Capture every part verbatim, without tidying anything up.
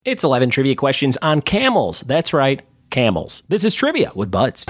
It's eleven trivia questions on camels. That's right, camels. This is Trivia with Buds.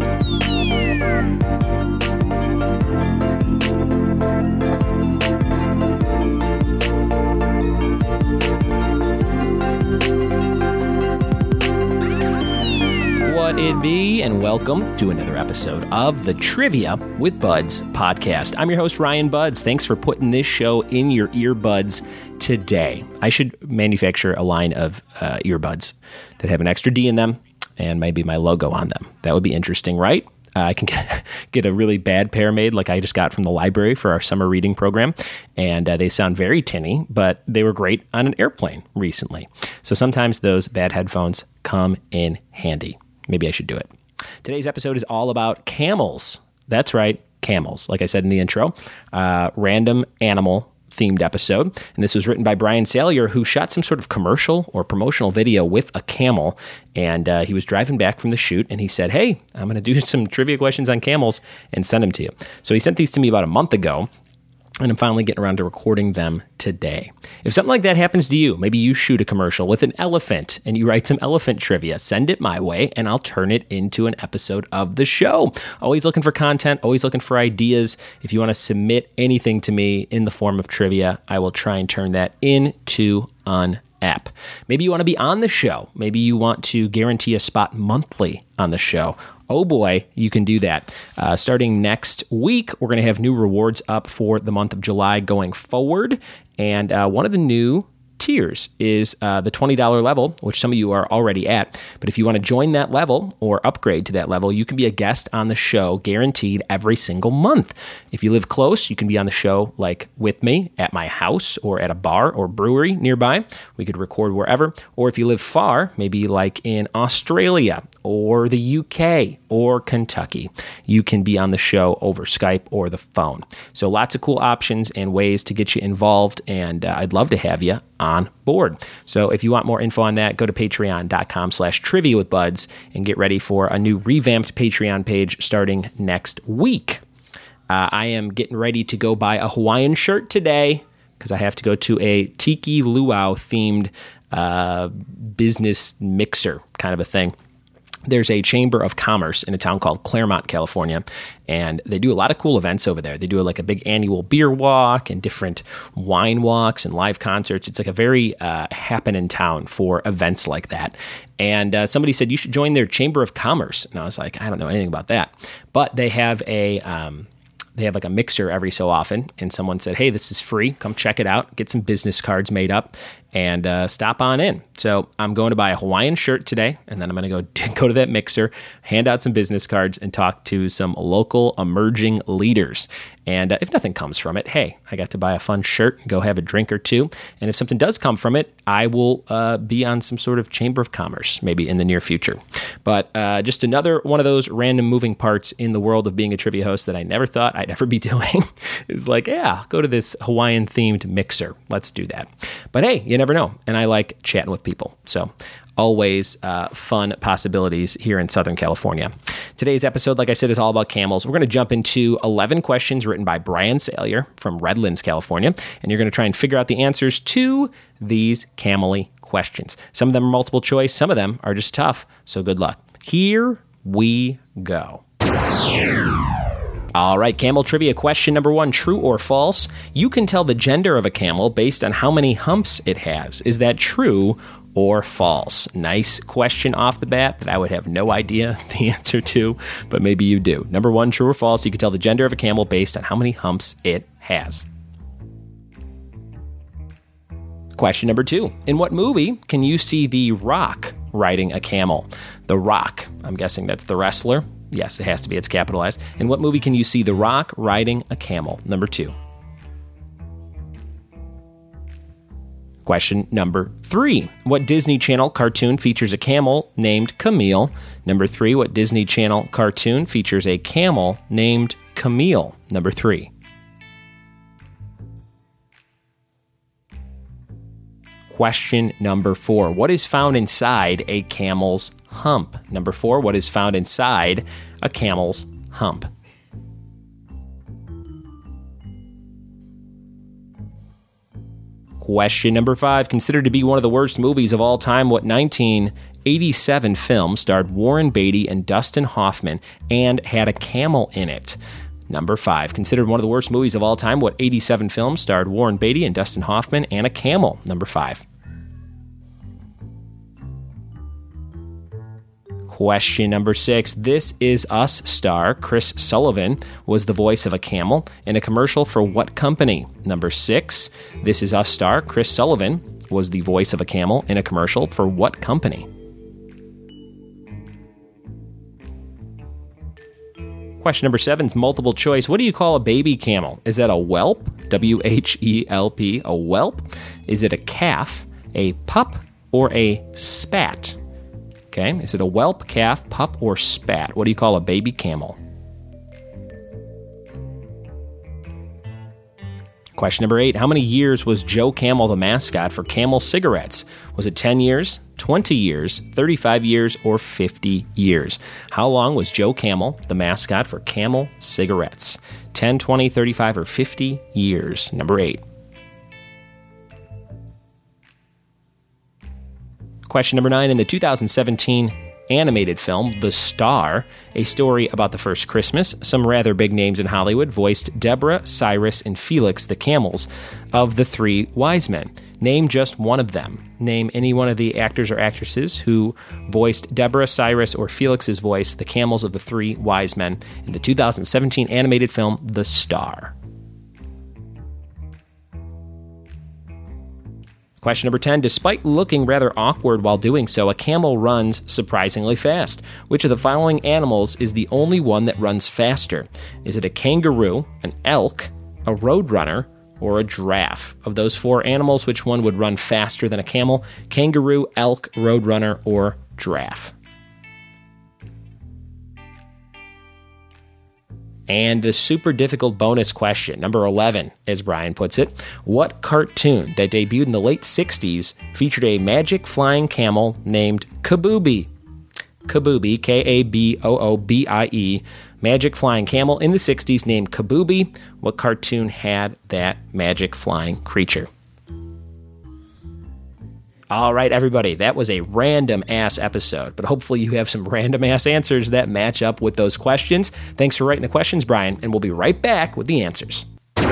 What it be, and welcome to another episode of the Trivia with Buds podcast. I'm your host, Ryan Buds. Thanks for putting this show in your earbuds today. I should manufacture a line of uh, earbuds that have an extra D in them and maybe my logo on them. That would be interesting, right? Uh, I can get, get a really bad pair made like I just got from the library for our summer reading program, and uh, they sound very tinny, but they were great on an airplane recently. So sometimes those bad headphones come in handy. Maybe I should do it. Today's episode is all about camels. That's right, camels. Like I said in the intro, uh, random animal themed episode. And this was written by Brian Salyer, who shot some sort of commercial or promotional video with a camel. And uh, he was driving back from the shoot and he said, hey, I'm going to do some trivia questions on camels and send them to you. So he sent these to me about a month ago. And I'm finally getting around to recording them today. If something like that happens to you, maybe you shoot a commercial with an elephant and you write some elephant trivia, send it my way and I'll turn it into an episode of the show. Always looking for content, always looking for ideas. If you want to submit anything to me in the form of trivia, I will try and turn that into an app. Maybe you want to be on the show. Maybe you want to guarantee a spot monthly on the show. Oh boy, you can do that. Uh, starting next week, we're going to have new rewards up for the month of July going forward. And uh, one of the new tiers is uh, the twenty dollars level, which some of you are already at. But if you want to join that level or upgrade to that level, you can be a guest on the show guaranteed every single month. If you live close, you can be on the show like with me at my house or at a bar or brewery nearby. We could record wherever. Or if you live far, maybe like in Australia or the U K or Kentucky, you can be on the show over Skype or the phone. So lots of cool options and ways to get you involved, and uh, I'd love to have you on board. So if you want more info on that, go to patreon.com slash trivia with buds and get ready for a new revamped Patreon page starting next week. Uh, I am getting ready to go buy a Hawaiian shirt today because I have to go to a Tiki Luau themed uh, business mixer kind of a thing. There's a chamber of commerce in a town called Claremont, California, and they do a lot of cool events over there. They do like a big annual beer walk and different wine walks and live concerts. It's like a very uh, happening town for events like that. And uh, somebody said, you should join their chamber of commerce. And I was like, I don't know anything about that. But they have a... Um, They have like a mixer every so often, and someone said, hey, this is free. Come check it out. Get some business cards made up and uh, stop on in. So I'm going to buy a Hawaiian shirt today, and then I'm going to go go to that mixer, hand out some business cards, and talk to some local emerging leaders. And uh, if nothing comes from it, hey, I got to buy a fun shirt and go have a drink or two. And if something does come from it, I will uh, be on some sort of chamber of commerce maybe in the near future. But uh, just another one of those random moving parts in the world of being a trivia host that I never thought I'd ever be doing. It's like, yeah, I'll go to this Hawaiian-themed mixer. Let's do that. But hey, you never know. And I like chatting with people. So always uh, fun possibilities here in Southern California. Today's episode, like I said, is all about camels. We're going to jump into eleven questions written by Brian Salyer from Redlands, California, and you're going to try and figure out the answers to these camel-y questions. Some of them are multiple choice, some of them are just tough, so good luck. Here we go. All right, camel trivia question number one, true or false? You can tell the gender of a camel based on how many humps it has. Is that true or false? Nice question off the bat that I would have no idea the answer to, but maybe you do. Number one, true or false? You can tell the gender of a camel based on how many humps it has. Question number two, in what movie can you see The Rock riding a camel? The Rock, I'm guessing that's the wrestler. Yes, it has to be. It's capitalized. In what movie can you see The Rock riding a camel? Number two. Question number three. What Disney Channel cartoon features a camel named Camille? Number three. What Disney Channel cartoon features a camel named Camille? Number three. Question number four. What is found inside a camel's hump? Number four. What is found inside a camel's hump? Question number five. Considered to be one of the worst movies of all time, what nineteen eighty-seven film starred Warren Beatty and Dustin Hoffman and had a camel in it? Number five. Considered one of the worst movies of all time, what eighty-seven film starred Warren Beatty and Dustin Hoffman and a camel? Number five. Question number six. This Is Us star Chris Sullivan was the voice of a camel in a commercial for what company? Number six. This Is Us star Chris Sullivan was the voice of a camel in a commercial for what company? Question number seven is multiple choice. What do you call a baby camel? Is that a whelp? W H E L P, a whelp? Is it a calf, a pup, or a spat? Okay, is it a whelp, calf, pup, or spat? What do you call a baby camel? Question number eight. How many years was Joe Camel the mascot for Camel cigarettes? Was it ten years, twenty years, thirty-five years, or fifty years? How long was Joe Camel the mascot for Camel cigarettes? ten, twenty, thirty-five, or fifty years? Number eight. Question number nine. In the two thousand seventeen animated film, The Star, a story about the first Christmas, some rather big names in Hollywood voiced Deborah, Cyrus, and Felix, the camels of the three wise men. Name just one of them. Name any one of the actors or actresses who voiced Deborah, Cyrus, or Felix's voice, the camels of the three wise men, in the two thousand seventeen animated film, The Star. Question number ten. Despite looking rather awkward while doing so, a camel runs surprisingly fast. Which of the following animals is the only one that runs faster? Is it a kangaroo, an elk, a roadrunner, or a giraffe? Of those four animals, which one would run faster than a camel? Kangaroo, elk, roadrunner, or giraffe? And the super difficult bonus question, number eleven, as Brian puts it. What cartoon that debuted in the late sixties featured a magic flying camel named Kabooby? Kabooby, K A B O O B I E, magic flying camel in the sixties named Kabooby. What cartoon had that magic flying creature? All right, everybody, that was a random-ass episode, but hopefully you have some random-ass answers that match up with those questions. Thanks for writing the questions, Brian, and we'll be right back with the answers.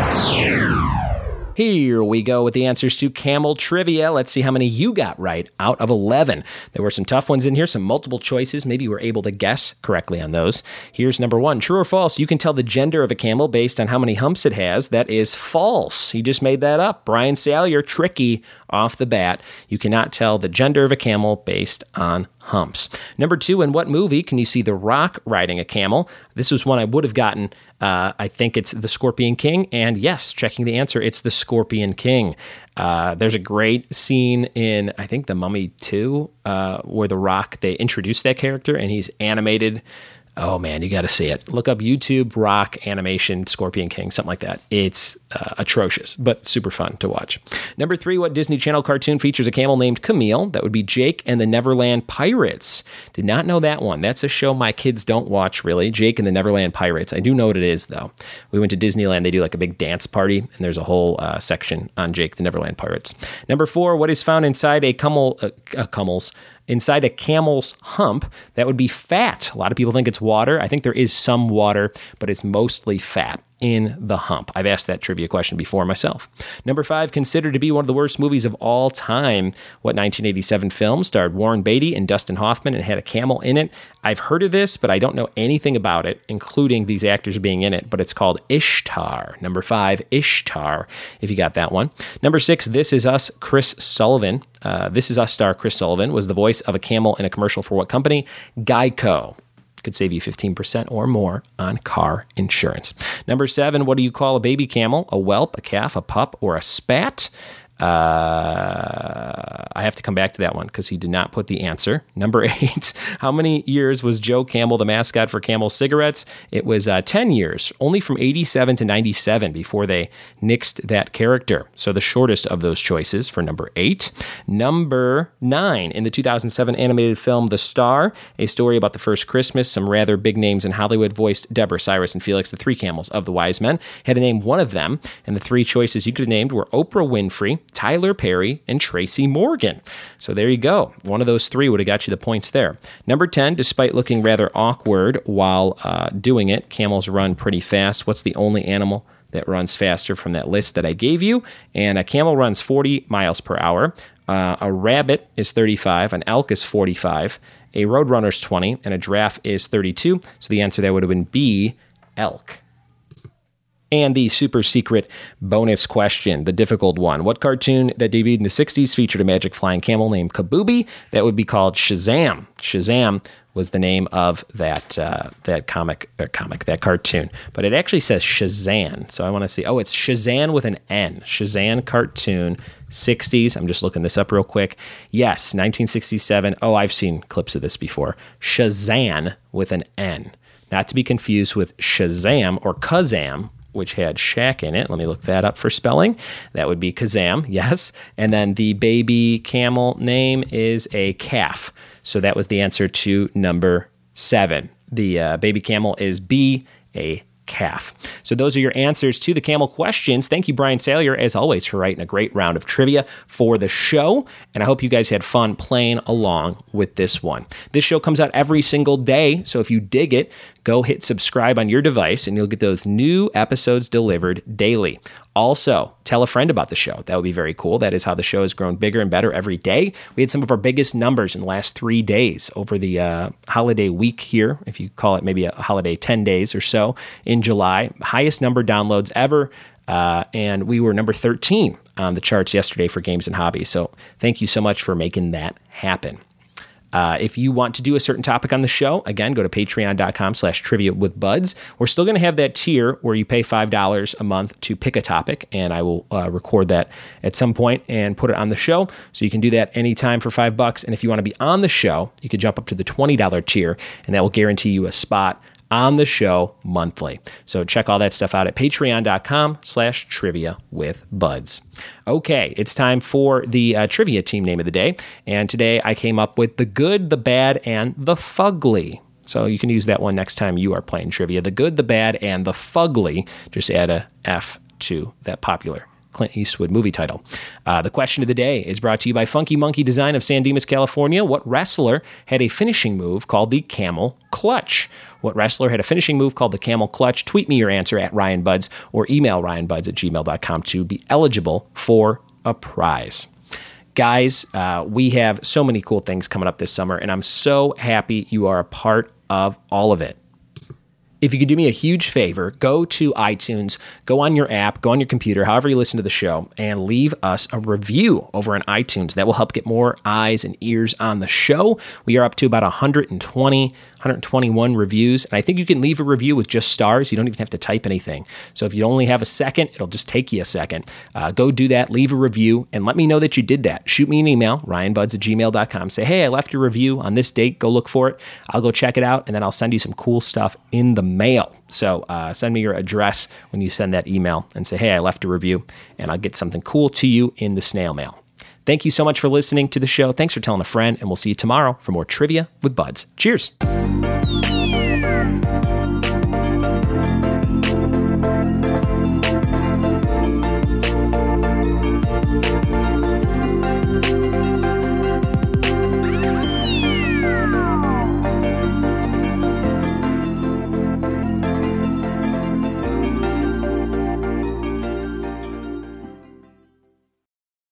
Here we go with the answers to Camel Trivia. Let's see how many you got right out of eleven. There were some tough ones in here, some multiple choices. Maybe you were able to guess correctly on those. Here's number one. True or false? You can tell the gender of a camel based on how many humps it has. That is false. He just made that up. Brian Salyer, tricky off the bat. You cannot tell the gender of a camel based on humps. Number two, in what movie can you see The Rock riding a camel? This was one I would have gotten. Uh, I think it's The Scorpion King. And yes, checking the answer, it's The Scorpion King. Uh, there's a great scene in, I think, The Mummy two, uh, where The Rock, they introduce that character and he's animated. Oh, man, you got to see it. Look up YouTube, Rock, animation, Scorpion King, something like that. It's uh, atrocious, but super fun to watch. Number three, what Disney Channel cartoon features a camel named Camille? That would be Jake and the Neverland Pirates. Did not know that one. That's a show my kids don't watch, really. Jake and the Neverland Pirates. I do know what it is, though. We went to Disneyland. They do like a big dance party, and there's a whole uh, section on Jake the Neverland Pirates. Number four, what is found inside a camel, uh, uh, camels, inside a camel's hump? That would be fat. A lot of people think it's water. I think there is some water, but it's mostly fat in the hump. I've asked that trivia question before myself. Number five, considered to be one of the worst movies of all time. What nineteen eighty-seven film starred Warren Beatty and Dustin Hoffman and had a camel in it? I've heard of this, but I don't know anything about it, including these actors being in it, but it's called Ishtar. Number five, Ishtar, if you got that one. Number six, This Is Us, Chris Sullivan. Uh, This Is Us star Chris Sullivan was the voice of a camel in a commercial for what company? Geico. Could save you fifteen percent or more on car insurance. Number seven, what do you call a baby camel? A whelp, a calf, a pup, or a spat? Uh, I have to come back to that one because he did not put the answer. Number eight, how many years was Joe Camel the mascot for Camel cigarettes? It was uh, ten years, only from eighty-seven to ninety-seven before they nixed that character. So the shortest of those choices for number eight. Number nine, in the two thousand seven animated film The Star, a story about the first Christmas, some rather big names in Hollywood voiced Deborah, Cyrus, and Felix, the three camels of the wise men. Had to name one of them, and the three choices you could have named were Oprah Winfrey, Tyler Perry, and Tracy Morgan. So there you go. One of those three would have got you the points there. Number ten, despite looking rather awkward while uh, doing it, camels run pretty fast. What's the only animal that runs faster from that list that I gave you? And a camel runs forty miles per hour. Uh, a rabbit is thirty-five. An elk is forty-five. A roadrunner is twenty. And a giraffe is thirty-two. So the answer there would have been B, elk. And the super secret bonus question, the difficult one. What cartoon that debuted in the sixties featured a magic flying camel named Kaboobie? That would be called Shazam. Shazam was the name of that uh, that comic, uh, comic, that cartoon. But it actually says Shazam. So I want to see. Oh, it's Shazam with an N. Shazam cartoon, sixties. I'm just looking this up real quick. Yes, nineteen sixty-seven. Oh, I've seen clips of this before. Shazam with an N. Not to be confused with Shazam or Kazam, which had Shaq in it. Let me look that up for spelling. That would be Kazam, yes. And then the baby camel name is a calf. So that was the answer to number seven. The uh, baby camel is B, a calf. So those are your answers to the camel questions. Thank you, Brian Salyer, as always, for writing a great round of trivia for the show. And I hope you guys had fun playing along with this one. This show comes out every single day. So if you dig it, go hit subscribe on your device and you'll get those new episodes delivered daily. Also, tell a friend about the show. That would be very cool. That is how the show has grown bigger and better every day. We had some of our biggest numbers in the last three days over the uh, holiday week here, if you call it maybe a holiday ten days or so in July. Highest number downloads ever. Uh, and we were number thirteen on the charts yesterday for Games and Hobbies. So thank you so much for making that happen. Uh, if you want to do a certain topic on the show, again, go to patreon.com slash trivia with buds. We're still going to have that tier where you pay five dollars a month to pick a topic, and I will uh, record that at some point and put it on the show. So you can do that anytime for five bucks. And if you want to be on the show, you could jump up to the twenty dollars tier, and that will guarantee you a spot on the show monthly. So check all that stuff out at patreon.com slash trivia with buds. Okay, it's time for the uh, trivia team name of the day. And today I came up with the good, the bad, and the fugly. So you can use that one next time you are playing trivia. The good, the bad, and the fugly. Just add a F to that popular Clint Eastwood movie title. Uh, the question of the day is brought to you by Funky Monkey Design of San Dimas, California. What wrestler had a finishing move called the Camel Clutch? What wrestler had a finishing move called the Camel Clutch? Tweet me your answer at Ryan Buds or email ryanbuds at gmail dot com to be eligible for a prize. Guys, uh, we have so many cool things coming up this summer, and I'm so happy you are a part of all of it. If you could do me a huge favor, go to iTunes, go on your app, go on your computer, however you listen to the show, and leave us a review over on iTunes. That will help get more eyes and ears on the show. We are up to about one hundred twenty, one hundred twenty-one reviews, and I think you can leave a review with just stars. You don't even have to type anything. So if you only have a second, it'll just take you a second. Uh, go do that, leave a review, and let me know that you did that. Shoot me an email, ryanbuds at gmail dot com. Say, hey, I left your review on this date. Go look for it. I'll go check it out, and then I'll send you some cool stuff in the mail. So uh, send me your address when you send that email and say, hey, I left a review, and I'll get something cool to you in the snail mail. Thank you so much for listening to the show. Thanks for telling a friend, and we'll see you tomorrow for more Trivia with Buds. Cheers.